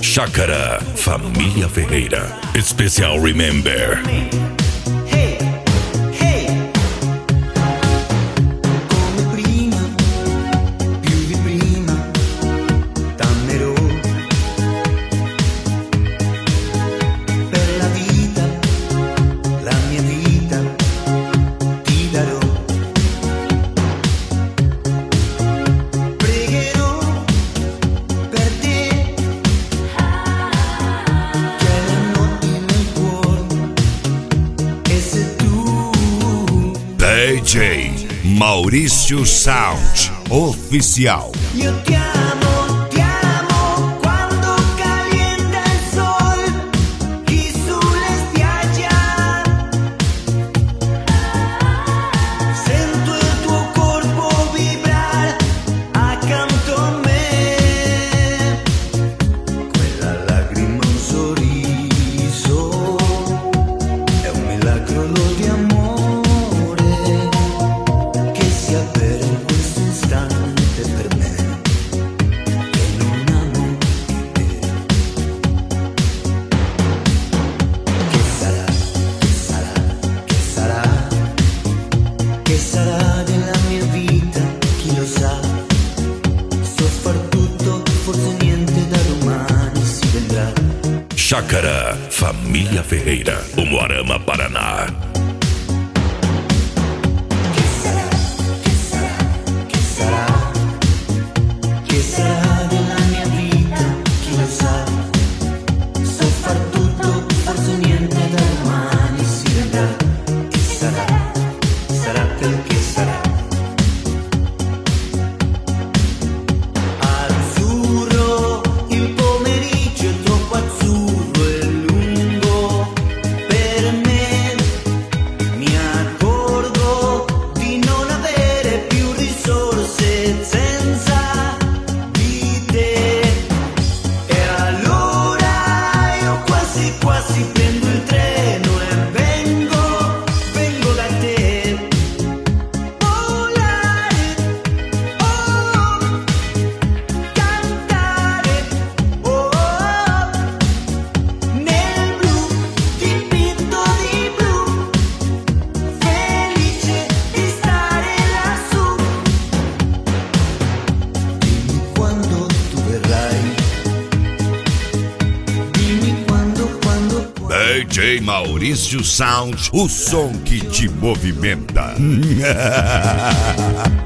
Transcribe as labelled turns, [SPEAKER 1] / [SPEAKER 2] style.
[SPEAKER 1] Chácara Família Ferreira. Especial Remember.
[SPEAKER 2] DJ Maurício Sound Oficial.
[SPEAKER 3] Io ti amo quando calienta il sol qui sulle spiagge. Sento il tuo corpo vibrare accanto a me. Quella lacrima, un sorriso, è un milagro di amore.
[SPEAKER 1] Chácara Família Ferreira, Umuarama, Paraná.
[SPEAKER 3] Che sarà della mia vita? Chi lo sa? So far tutto, forse niente da domani si vedrà. Che sarà? Sarà perché sarà. Azzurro, il pomeriggio è troppo azzurro. Quasi prendo il treno e vengo da te. Volare, oh, cantare, oh, nel blu, dipinto di blu, felice di stare lassù. Dimmi quando tu verrai. Dimmi quando
[SPEAKER 2] DJ Maurício Sound, o som que te movimenta.